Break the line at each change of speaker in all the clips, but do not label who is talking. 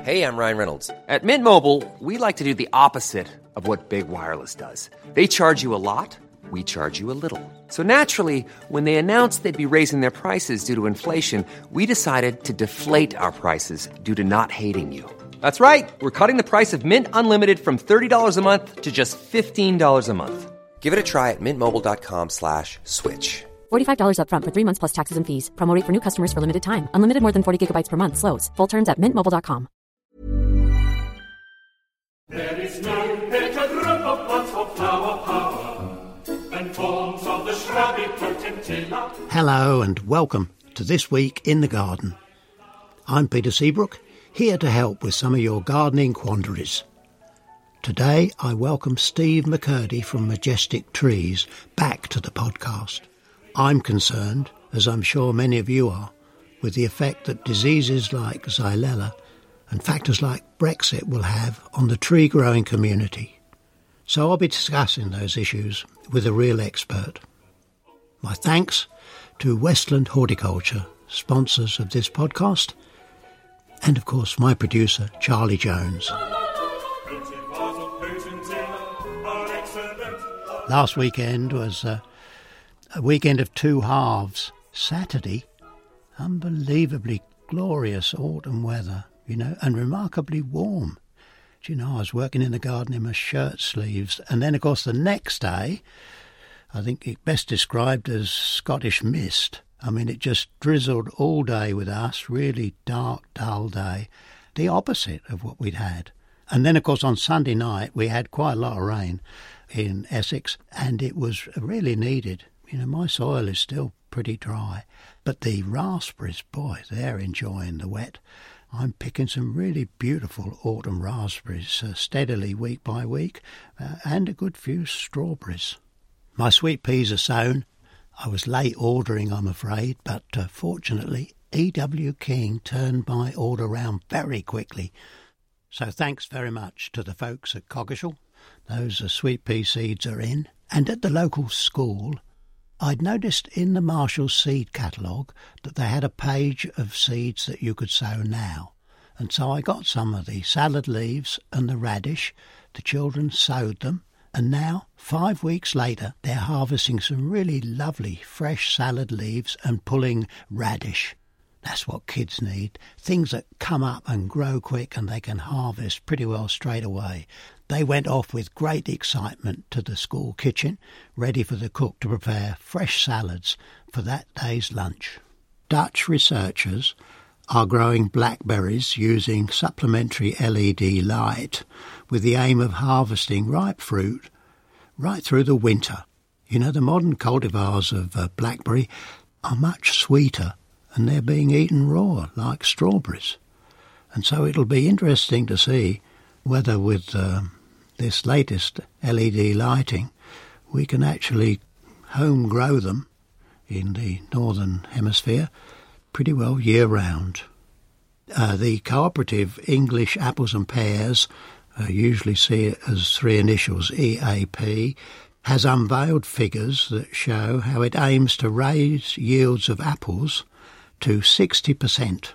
Hey, I'm Ryan Reynolds. At Mint Mobile, we like to do the opposite of what Big Wireless does. They charge you a lot, we charge you a little. So naturally, when they announced they'd be raising their prices due to inflation, we decided to deflate our prices due to not hating you. That's right. We're cutting the price of Mint Unlimited from $30 a month to just $15 a month. Give it a try at mintmobile.com/switch.
$45 up front for 3 months plus taxes and fees. Promo rate for new customers for limited time. Unlimited more than 40 gigabytes per month. Slows full terms at mintmobile.com.
There is no better group of plants for flower power than forms of the shrubby potentilla.
Hello and welcome to This Week in the Garden. I'm Peter Seabrook, here to help with some of your gardening quandaries. Today I welcome Steve McCurdy from Majestic Trees back to the podcast. I'm concerned, as I'm sure many of you are, with the effect that diseases like Xylella and factors like Brexit will have on the tree-growing community. So I'll be discussing those issues with a real expert. My thanks to Westland Horticulture, sponsors of this podcast, and of course my producer, Charlie Jones. Last weekend was a weekend of two halves. Saturday, unbelievably glorious autumn weather, and remarkably warm. I was working in the garden in my shirt sleeves, and then, of course, the next day, I think it best described as Scottish mist. It just drizzled all day with us, really dark, dull day, the opposite of what we'd had. And then, of course, on Sunday night, we had quite a lot of rain in Essex, and it was really needed. My soil is still pretty dry, but the raspberries, boy, they're enjoying the wet. I'm picking some really beautiful autumn raspberries steadily week by week, and a good few strawberries. My sweet peas are sown. I was late ordering, I'm afraid, but fortunately E.W. King turned my order round very quickly. So thanks very much to the folks at Coggeshall. Those sweet pea seeds are in. And at the local school, I'd noticed in the Marshall's seed catalogue that they had a page of seeds that you could sow now. And so I got some of the salad leaves and the radish. The children sowed them. And now, 5 weeks later, they're harvesting some really lovely fresh salad leaves and pulling radish. That's what kids need. Things that come up and grow quick and they can harvest pretty well straight away. They went off with great excitement to the school kitchen, ready for the cook to prepare fresh salads for that day's lunch. Dutch researchers are growing blackberries using supplementary LED light with the aim of harvesting ripe fruit right through the winter. The modern cultivars of blackberry are much sweeter and they're being eaten raw like strawberries. And so it'll be interesting to see whether with this latest LED lighting we can actually home grow them in the northern hemisphere pretty well year round. The cooperative English Apples and Pears, usually see it as three initials EAP, has unveiled figures that show how it aims to raise yields of apples to 60%.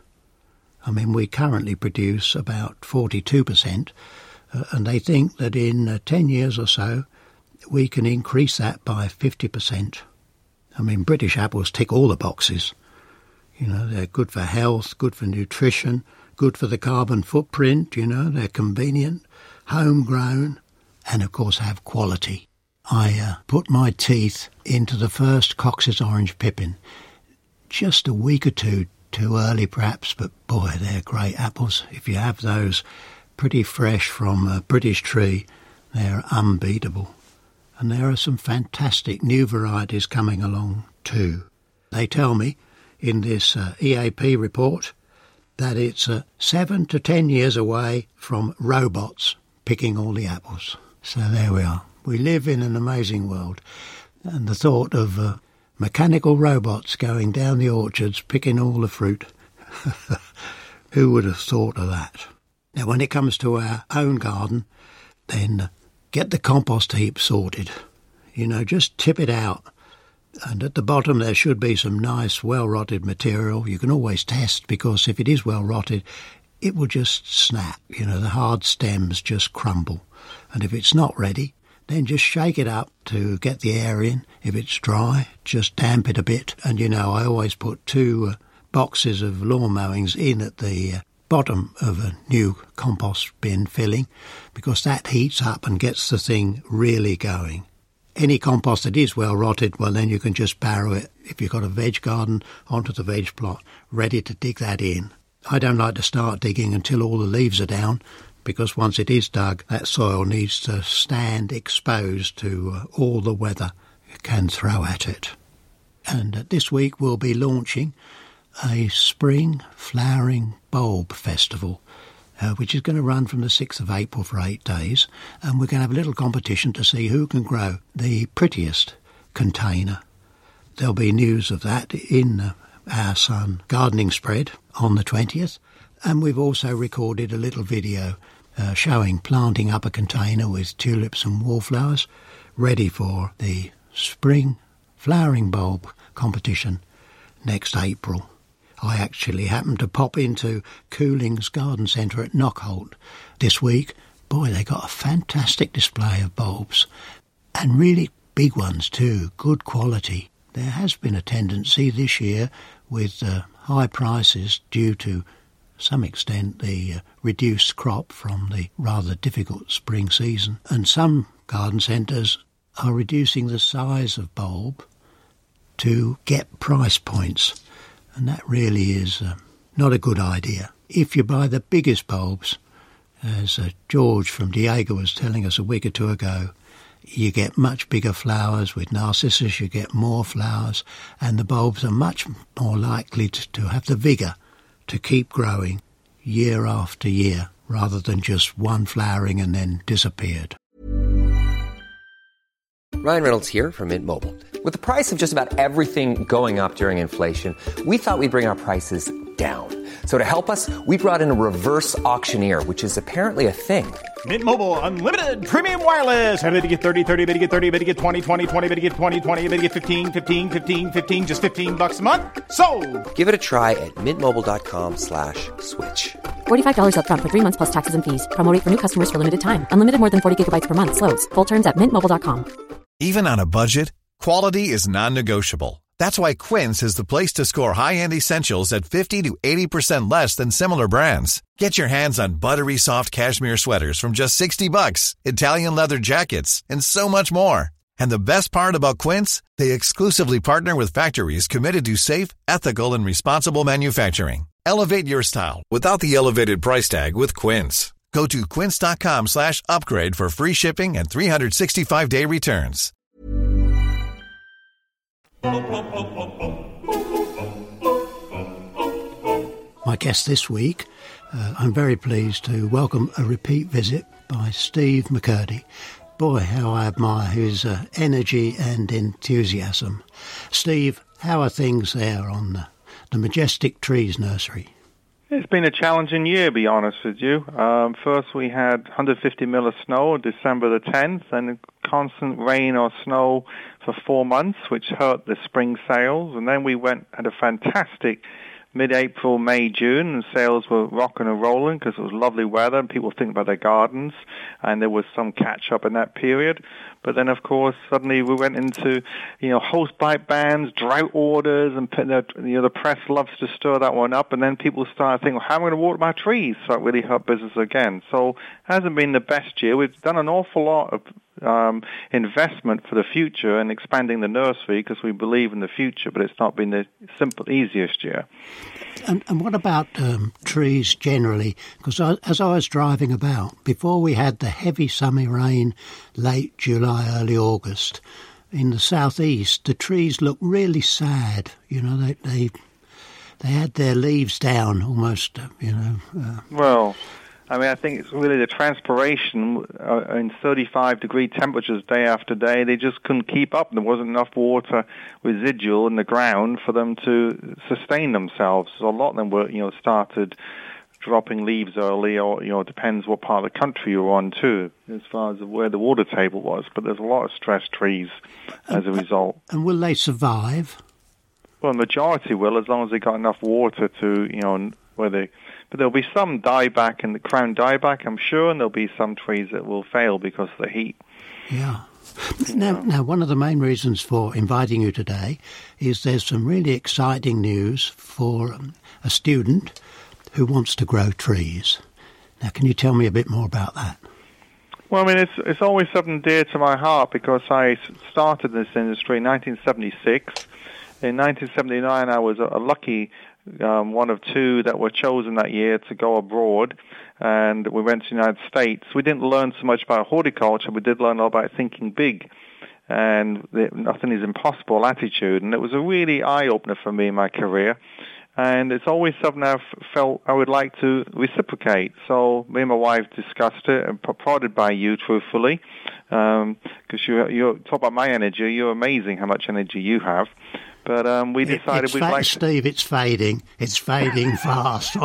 We currently produce about 42%, and they think that in 10 years or so we can increase that by 50%. British apples tick all the boxes. They're good for health, good for nutrition, good for the carbon footprint, they're convenient, homegrown, and of course have quality. I put my teeth into the first Cox's Orange Pippin just a week or two too early perhaps, but boy, they're great apples. If you have those pretty fresh from a British tree, they're unbeatable. And there are some fantastic new varieties coming along too. They tell me in this EAP report that it's 7 to 10 years away from robots picking all the apples. So there we are. We live in an amazing world. And the thought of mechanical robots going down the orchards picking all the fruit. Who would have thought of that? Now, when it comes to our own garden, then get the compost heap sorted. Just tip it out. And at the bottom there should be some nice well-rotted material. You can always test, because if it is well-rotted, it will just snap. The hard stems just crumble. And if it's not ready, then just shake it up to get the air in. If it's dry, just damp it a bit. And I always put 2 boxes of lawn mowings in at the bottom of a new compost bin filling, because that heats up and gets the thing really going. Any compost that is well rotted, well, then you can just barrow it, if you've got a veg garden, onto the veg plot, ready to dig that in. I don't like to start digging until all the leaves are down, because once it is dug, that soil needs to stand exposed to all the weather can throw at it. And this week we'll be launching a spring flowering bulb festival, which is going to run from the 6th of April for 8 days, and we're going to have a little competition to see who can grow the prettiest container. There'll be news of that in our Sun gardening spread on the 20th, and we've also recorded a little video showing planting up a container with tulips and wallflowers ready for the spring flowering bulb competition next April. I actually happened to pop into Cooling's Garden Centre at Knockholt this week. Boy, they got a fantastic display of bulbs, and really big ones too, good quality. There has been a tendency this year with high prices due to some extent the reduced crop from the rather difficult spring season, and some garden centres are reducing the size of bulb to get price points. And that really is not a good idea. If you buy the biggest bulbs, as George from Diego was telling us a week or two ago, you get much bigger flowers. With narcissus you get more flowers, and the bulbs are much more likely to have the vigour to keep growing year after year, rather than just one flowering and then disappeared.
Ryan Reynolds here from Mint Mobile. With the price of just about everything going up during inflation, we thought we'd bring our prices down. So to help us, we brought in a reverse auctioneer, which is apparently a thing.
Mint Mobile Unlimited Premium Wireless. How to get 30, 30, bit to get 30, bit to get 20, 20, 20, bit to get 20, 20, bit to get 15, 15, 15, 15, just $15 a month? Sold!
Give it a try at mintmobile.com/switch.
$45 up front for 3 months plus taxes and fees. Promo rate for new customers for limited time. Unlimited more than 40 gigabytes per month. Slows full terms at mintmobile.com.
Even on a budget, quality is non-negotiable. That's why Quince is the place to score high-end essentials at 50 to 80% less than similar brands. Get your hands on buttery soft cashmere sweaters from just $60, Italian leather jackets, and so much more. And the best part about Quince, they exclusively partner with factories committed to safe, ethical, and responsible manufacturing. Elevate your style without the elevated price tag with Quince. Go to quince.com/upgrade for free shipping and 365-day returns.
My guest this week, I'm very pleased to welcome a repeat visit by Steve McCurdy. Boy, how I admire his energy and enthusiasm. Steve, how are things there on the Majestic Trees Nursery?
It's been a challenging year, to be honest with you. First we had 150 mil of snow on December the 10th, and constant rain or snow for 4 months, which hurt the spring sales. And then we had a fantastic mid-April, May, June, and sales were rocking and rolling because it was lovely weather and people think about their gardens, and there was some catch-up in that period. But then, of course, suddenly we went into, host bite bans, drought orders, and the press loves to stir that one up, and then people started thinking, well, how am I going to water my trees? So it really hurt business again. So it hasn't been the best year. We've done an awful lot of investment for the future and expanding the nursery because we believe in the future, but it's not been the easiest year.
And what about trees generally? Because as I was driving about, before we had the heavy summer rain, late July, early August, in the southeast, the trees looked really sad. They had their leaves down almost,
Well, I think it's really the transpiration in 35-degree temperatures day after day. They just couldn't keep up. There wasn't enough water residual in the ground for them to sustain themselves. So a lot of them were, started dropping leaves early, or depends what part of the country you're on too, as far as where the water table was. But there's a lot of stressed trees as a result.
And will they survive?
Well, the majority will, as long as they got enough water to, where they But there'll be some dieback and the crown dieback, I'm sure, and there'll be some trees that will fail because of the heat.
Yeah. Now, one of the main reasons for inviting you today is there's some really exciting news for a student who wants to grow trees. Now, can you tell me a bit more about that?
Well, I mean, it's always something dear to my heart because I started this industry in 1976. In 1979, I was a lucky one of two that were chosen that year to go abroad, and we went to the United States. We didn't learn so much about horticulture, we did learn a lot about thinking big and nothing is impossible attitude, and it was a really eye-opener for me in my career. And it's always something I've felt I would like to reciprocate. So me and my wife discussed it, and prodded by you, truthfully, because you talk about my energy. You're amazing how much energy you have. But we decided we'd like
Steve, it's fading. It's fading fast.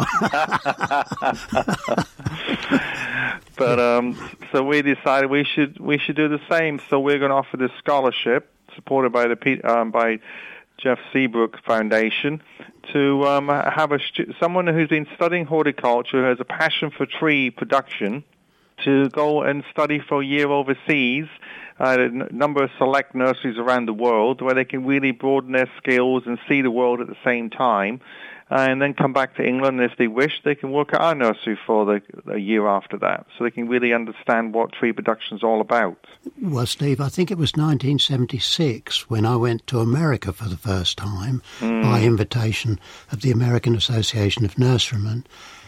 But so we decided we should do the same. So we're going to offer this scholarship supported by by Jeff Seabrook Foundation to have someone who's been studying horticulture, who has a passion for tree production, to go and study for a year overseas at a number of select nurseries around the world where they can really broaden their skills and see the world at the same time, and then come back to England, and if they wish, they can work at our nursery for the year after that, so they can really understand what tree production is all about.
Well, Steve, I think it was 1976 when I went to America for the first time by invitation of the American Association of Nurserymen.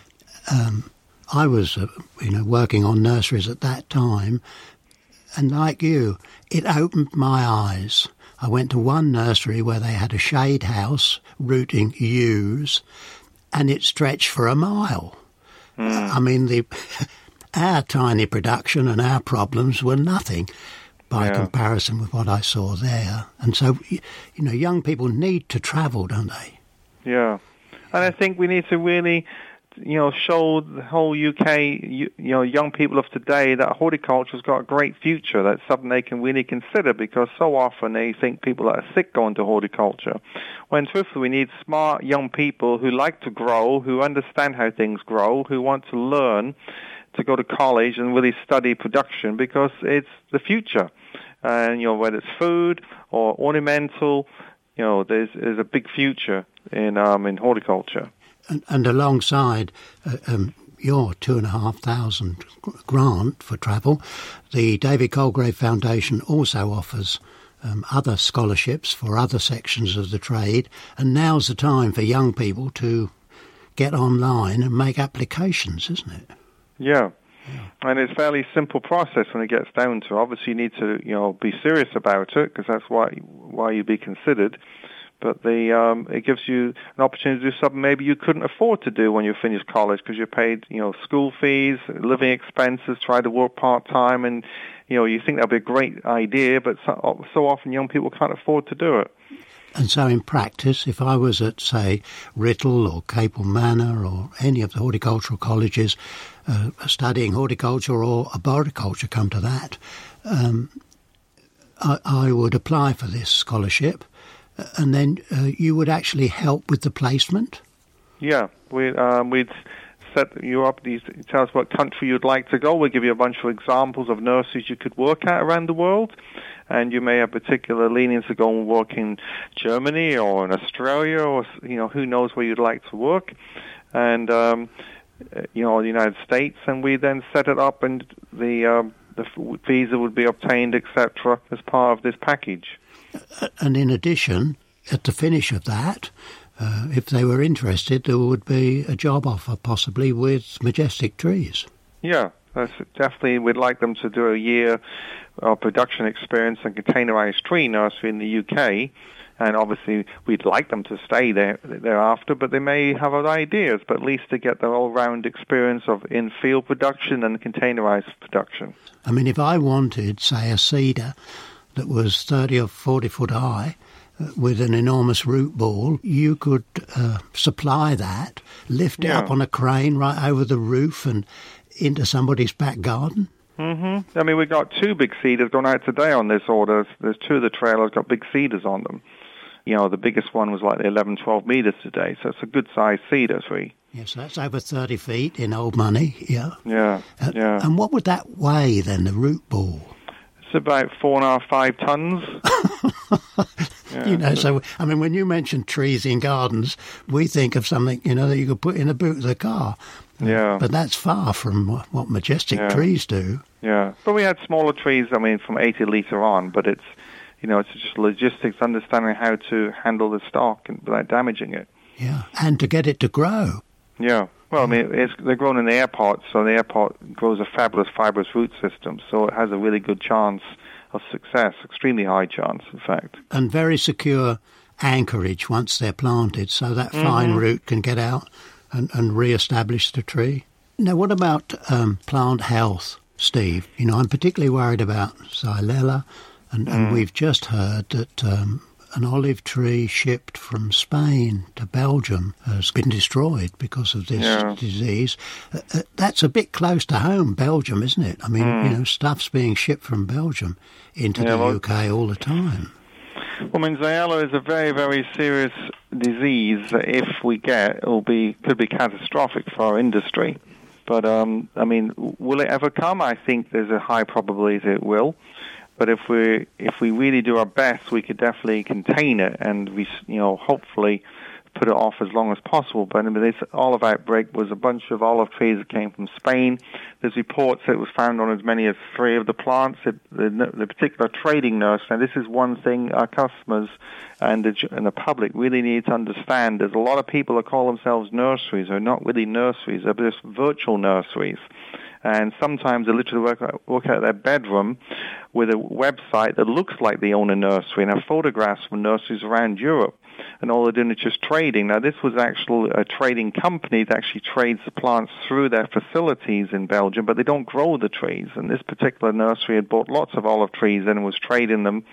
I was, working on nurseries at that time, and like you, it opened my eyes. I went to one nursery where they had a shade house rooting yews, and it stretched for a mile. I mean, our tiny production and our problems were nothing by comparison with what I saw there. And so, young people need to travel, don't they? Yeah.
And I think we need to really, show the whole UK, young people of today that horticulture's got a great future. That's something they can really consider, because so often they think people that are sick go into horticulture. When truthfully we need smart young people who like to grow, who understand how things grow, who want to learn, to go to college and really study production, because it's the future. And, whether it's food or ornamental, there's a big future in horticulture.
And alongside your $2,500 grant for travel, the David Colgrave Foundation also offers other scholarships for other sections of the trade. And now's the time for young people to get online and make applications, isn't it?
Yeah. And it's a fairly simple process when it gets down to. Obviously, you need to, be serious about it, because that's why you be considered. But it gives you an opportunity to do something maybe you couldn't afford to do when you finish college, because you paid, school fees, living expenses, try to work part-time, and, you think that'd be a great idea, but so often young people can't afford to do it.
And so in practice, if I was at, say, Writtle or Capel Manor or any of the horticultural colleges studying horticulture or arboriculture, come to that, I would apply for this scholarship. And then you would actually help with the placement? Yeah,
we'd set you up. Tell us what country you'd like to go. We'll give you a bunch of examples of nurseries you could work at around the world. And you may have particular leanings to go and work in Germany or in Australia, or, who knows where you'd like to work. And, the United States. And we then set it up, and the visa would be obtained, etc., as part of this package.
And in addition, at the finish of that, if they were interested, there would be a job offer possibly with Majestic Trees.
Yeah, that's definitely. We'd like them to do a year of production experience in containerized tree nursery in the UK. And obviously, we'd like them to stay thereafter, but they may have other ideas, but at least to get their all-round experience of in-field production and containerized production.
I mean, if I wanted, say, a cedar that was 30 or 40 foot high with an enormous root ball, you could supply that, lift it up on a crane right over the roof and into somebody's back garden.
Mm-hmm. I mean, we've got two big cedars going out today on this order. There's two of the trailers got big cedars on them. The biggest one was like 11, 12 meters today, so it's a good-sized cedar tree.
Yes, that's over 30 feet in old money, yeah.
Yeah.
And what would that weigh then, the root ball?
It's about 4.5, 5 tons.
So, I mean, when you mention trees in gardens, we think of something, that you could put in the boot of the car.
Yeah.
But that's far from what majestic trees do.
Yeah. But we had smaller trees, from 80 litre on, but it's just logistics, understanding how to handle the stock without damaging it.
Yeah, and to get it to grow.
Yeah. Well, they're grown in the air pot, so the air pot grows a fabulous fibrous root system, so it has a really good chance of success, extremely high chance, in fact.
And very secure anchorage once they're planted, so that fine root can get out and re-establish the tree. Now, what about plant health, Steve? I'm particularly worried about Xylella, and we've just heard that an olive tree shipped from Spain to Belgium has been destroyed because of this disease. That's a bit close to home, Belgium, isn't it? I mean, stuff's being shipped from Belgium into the UK all the time.
Well, Xylella is a very, very serious disease that if we get, could be catastrophic for our industry. But, will it ever come? I think there's a high probability it will. But if we really do our best, we could definitely contain it, and we hopefully put it off as long as possible. But this olive outbreak was a bunch of olive trees that came from Spain. There's reports that it was found on as many as 3 of the plants. The particular trading nurse. Now, this is one thing our customers and the public really need to understand. There's a lot of people that call themselves nurseries. They're not really nurseries. They're just virtual nurseries. And sometimes they literally work out their bedroom with a website that looks like they own a nursery and have photographs from nurseries around Europe. And all they're doing is just trading. Now, this was actually a trading company that actually trades the plants through their facilities in Belgium, but they don't grow the trees. And this particular nursery had bought lots of olive trees and was trading them.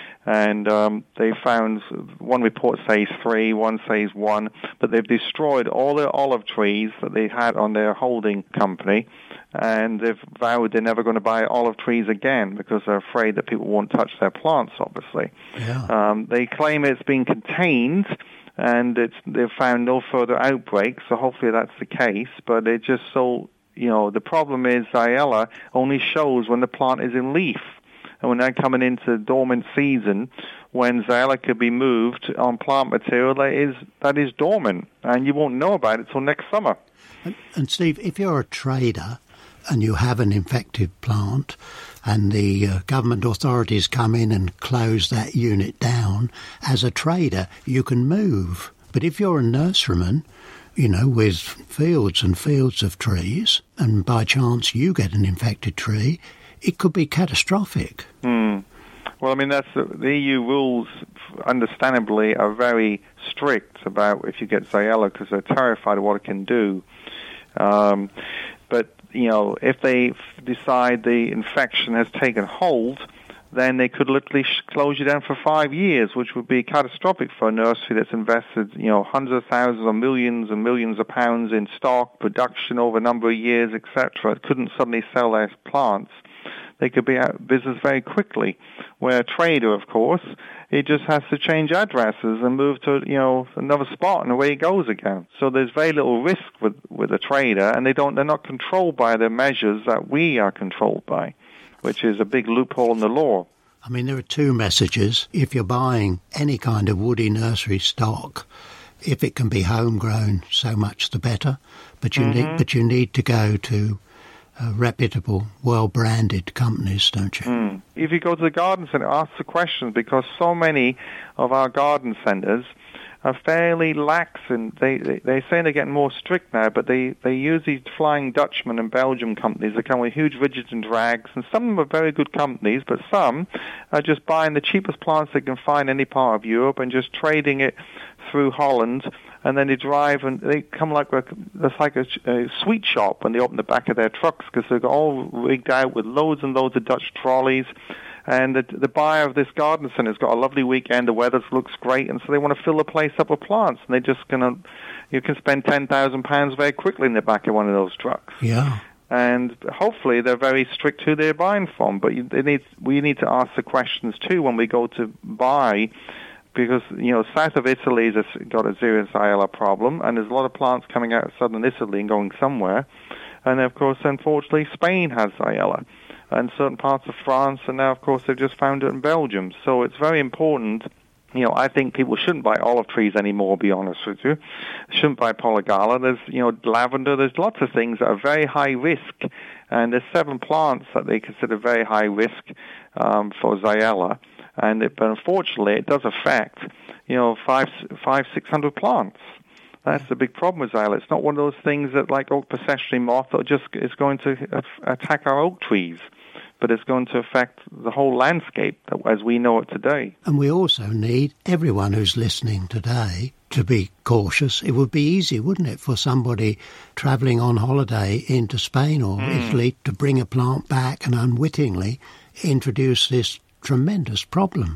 And they found, one report says 3, one says 1, but they've destroyed all their olive trees that they had on their holding company, and they've vowed they're never going to buy olive trees again because they're afraid that people won't touch their plants, obviously.
Yeah.
They claim it's been contained, and they've found no further outbreaks, so hopefully that's the case, but it just the problem is Xylella only shows when the plant is in leaf. And when they're coming into dormant season, when Xylella could be moved on plant material that is dormant, and you won't know about it till next summer.
And Steve, if you're a trader and you have an infected plant and the government authorities come in and close that unit down, as a trader you can move. But if you're a nurseryman, with fields and fields of trees, and by chance you get an infected tree, it could be catastrophic.
Well, that's the EU rules, understandably, are very strict about if you get Xylella because they're terrified of what it can do. But, if they decide the infection has taken hold, then they could literally close you down for 5 years, which would be catastrophic for a nursery that's invested, hundreds of thousands or millions and millions of pounds in stock, production over a number of years, etc. It couldn't suddenly sell their plants. They could be out of business very quickly. Where a trader, of course, he just has to change addresses and move to, another spot, and away he goes again. So there's very little risk with a trader, and they're not controlled by the measures that we are controlled by, which is a big loophole in the law.
There are 2 messages. If you're buying any kind of woody nursery stock, if it can be homegrown, so much the better. But you need to go to reputable, well-branded companies, don't you?
If you go to the garden centre, ask the questions, because so many of our garden centres are fairly lax, and they're saying they're getting more strict now, but they use these Flying Dutchman and Belgium companies that come with huge rigids and drags, and some of them are very good companies, but some are just buying the cheapest plants they can find in any part of Europe and just trading it through Holland, and then they drive and they come like a sweet shop when they open the back of their trucks, because they're all rigged out with loads and loads of Dutch trolleys. And the buyer of this garden centre has got a lovely weekend, the weather looks great, and so they want to fill the place up with plants. And you can spend £10,000 very quickly in the back of one of those trucks.
Yeah.
And hopefully they're very strict who they're buying from. But we need to ask the questions too when we go to buy because, south of Italy has got a serious Xylella problem, and there's a lot of plants coming out of southern Italy and going somewhere. And, of course, unfortunately, Spain has Xylella, and certain parts of France, and now, of course, they've just found it in Belgium. So it's very important. I think people shouldn't buy olive trees anymore, to be honest with you. Shouldn't buy polygala. There's, lavender. There's lots of things that are very high risk. And there's 7 plants that they consider very high risk for Xylella. But unfortunately, it does affect, 600 plants. That's the big problem with Xylella. It's not one of those things that, like oak pistachio moth, that just is going to attack our oak trees, but it's going to affect the whole landscape as we know it today.
And we also need everyone who's listening today to be cautious. It would be easy, wouldn't it, for somebody travelling on holiday into Spain or Italy to bring a plant back and unwittingly introduce this tremendous problem.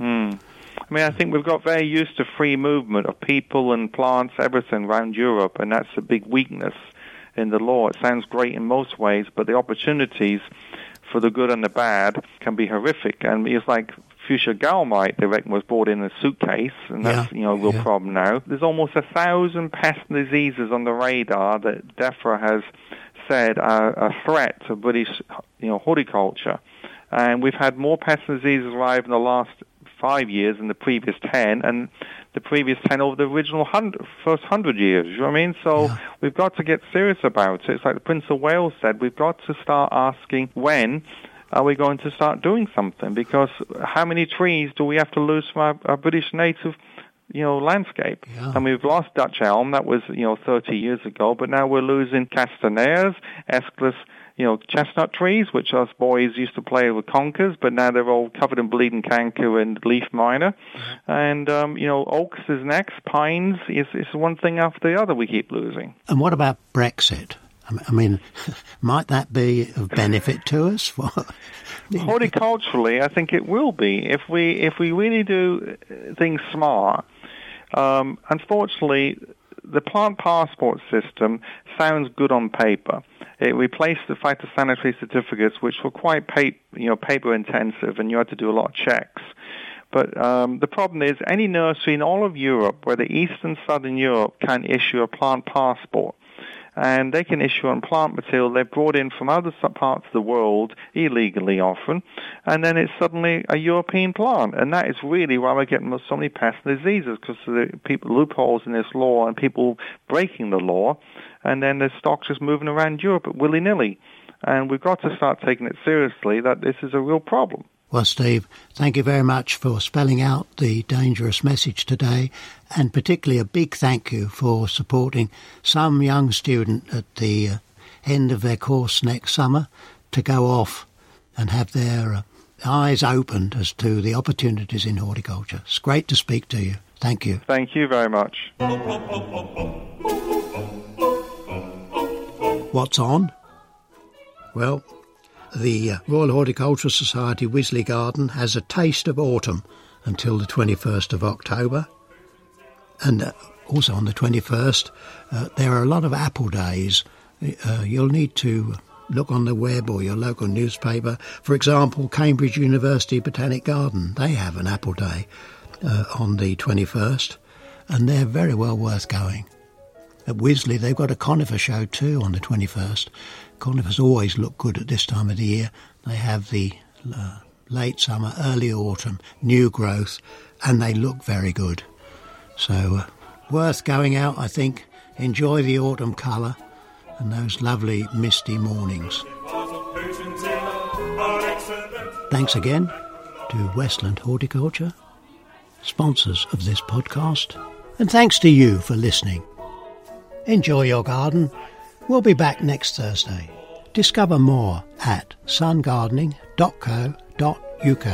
I think we've got very used to free movement of people and plants, everything around Europe, and that's a big weakness in the law. It sounds great in most ways, but the opportunities for the good and the bad can be horrific. And it's like fuchsia gallmite, they reckon, was brought in a suitcase, and that's a real problem now. There's almost 1,000 pests and diseases on the radar that DEFRA has said are a threat to British horticulture. And we've had more pests and diseases arrive in the last 5 years than the previous 10, and the previous 10 over the original first 100 years. You know what I mean? So we've got to get serious about it. It's like the Prince of Wales said, we've got to start asking, when are we going to start doing something? Because how many trees do we have to lose from our British native landscape? And we've lost Dutch elm, that was 30 years ago, but now we're losing castaneias, Aesclus, chestnut trees, which us boys used to play with conkers, but now they're all covered in bleeding canker and leaf miner. And, oaks is next, pines is one thing after the other we keep losing.
And what about Brexit? I mean, might that be of benefit to us?
Horticulturally, I think it will be. If we really do things smart. Unfortunately, the plant passport system sounds good on paper. It replaced the phytosanitary certificates, which were quite paper intensive, and you had to do a lot of checks. But the problem is, any nursery in all of Europe, whether East and Southern Europe, can issue a plant passport. And they can issue on plant material they've brought in from other parts of the world, illegally often, and then it's suddenly a European plant. And that is really why we're getting so many pests and diseases, because of the loopholes in this law and people breaking the law, and then the stock just moving around Europe willy-nilly. And we've got to start taking it seriously that this is a real problem.
Well, Steve, thank you very much for spelling out the dangerous message today, and particularly a big thank you for supporting some young student at the end of their course next summer to go off and have their eyes opened as to the opportunities in horticulture. It's great to speak to you. Thank you.
Thank you very much.
What's on? Well, the Royal Horticultural Society Wisley Garden has a taste of autumn until the 21st of October. And also on the 21st, there are a lot of apple days. You'll need to look on the web or your local newspaper. For example, Cambridge University Botanic Garden, they have an apple day on the 21st, and they're very well worth going. At Wisley, they've got a conifer show too on the 21st. Conifers always look good at this time of the year. They have the late summer, early autumn, new growth, and they look very good. So worth going out, I think. Enjoy the autumn colour and those lovely misty mornings. Thanks again to Westland Horticulture, sponsors of this podcast, and thanks to you for listening. Enjoy your garden. We'll be back next Thursday. Discover more at sungardening.co.uk.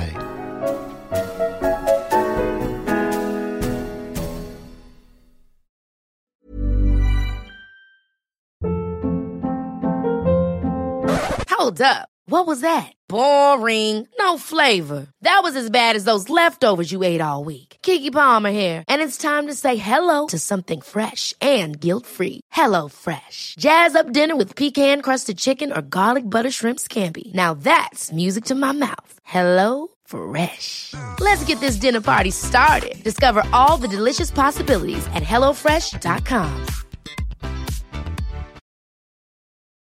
Hold up. What was that? Boring. No flavor. That was as bad as those leftovers you ate all week. Keke Palmer here, and it's time to say hello to something fresh and guilt-free. Hello Fresh. Jazz up dinner with pecan-crusted chicken or garlic butter shrimp scampi. Now that's music to my mouth. Hello Fresh. Let's get this dinner party started. Discover all the delicious possibilities at HelloFresh.com.